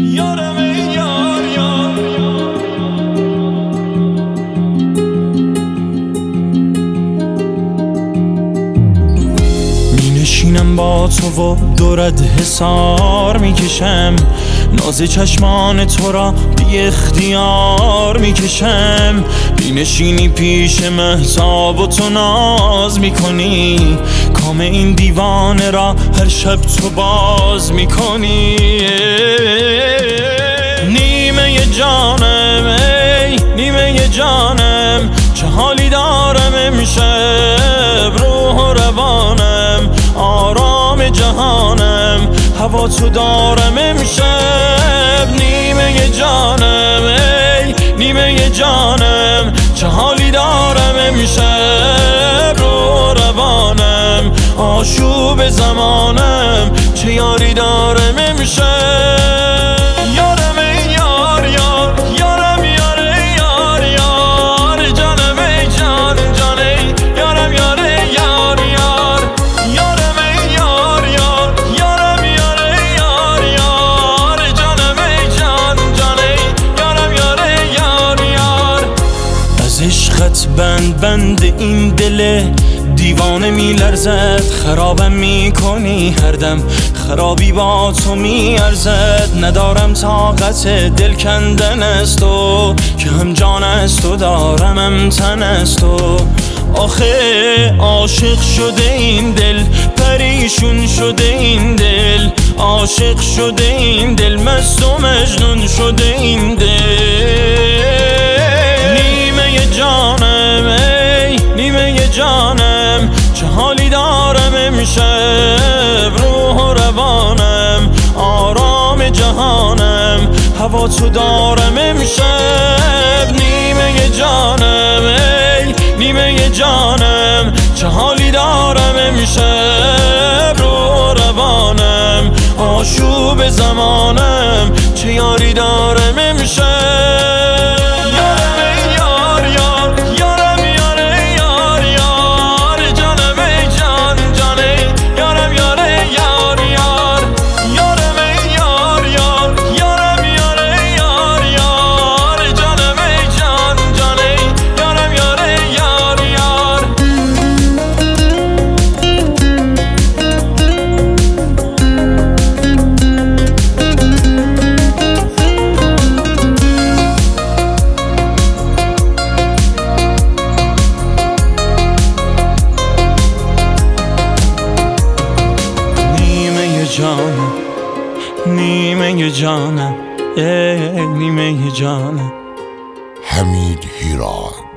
یارم ای یار یار. می نشینم با تو و دورت حسار میکشم، ناز چشمان تو را بی اختیار میکشم. می نشینی پیش مهتاب و تو ناز میکنی، کام این دیوانه را هر شب تو باز میکنی. نیمه جانم ای نیمه جانم، چه حالی دارم امشب، روح و روانم آرام جهانم، هوا تو دارم امشب. نیمه جانم ای نیمه جانم، چه حالی دارم امشب، روح و روانم آشوب زمانم، چه یاری دارم امشب. یارم ای یار یار، یارم یاره یار یار، جانم ای جان جان ای یارم یاره یار یار. یارم ای یار یار، یارم یاره یار یار، جانم ای جان جان ای یارم یاره یار یار. از عشقت بند این دل دیوانه می لرزد، خرابم می کنی هر دم، خرابی با تو می ارزد. ندارم طاقت دل کندن از تو، که هم جان از تو دارم هم تن از تو. آخه عاشق شده این دل، پریشون شده این دل، عاشق شده این دل، مست و مجنون شده این دل. نیمه جانم ای نیمه جانم، چه حالی دارم امشب، روح و روانم آرام جهانم، هوا تو دارم امشب. نیمه جانم ای نیمه جانم، چه حالی دارم امشب، روح و روانم آشوب زمانم، چه یاری دارم امشب. جانم نیمه جانم ای نیمه جانم. حمید هیراد.